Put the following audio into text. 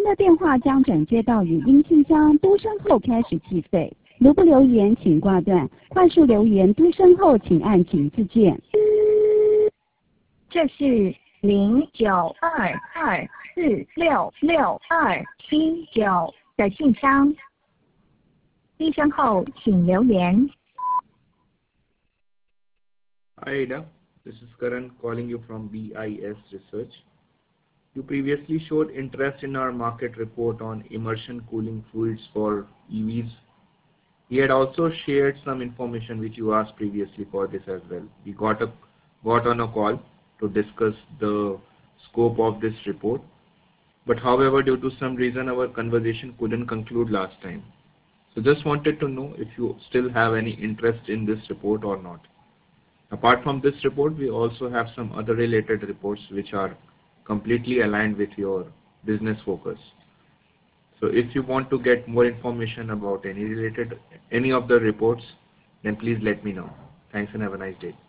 的电话将转接到语音信箱，嘟声后开始计费。如不留言，请挂断。快速留言嘟声后，请按井字键。 这是0922466279的信箱。低声后请留言。 Hi Ada, this is Karan calling you from BIS Research. You previously showed interest in our market report on immersion cooling fluids for EVs. We had also shared some information which you asked previously for this as well. We got on a call to discuss the scope of this report. But however, due to some reason, our conversation couldn't conclude last time. So just wanted to know if you still have any interest in this report or not. Apart from this report, we also have some other related reports which are completely aligned with your business focus. So if you want to get more information about any of the reports, then please let me know. Thanks and have a nice day.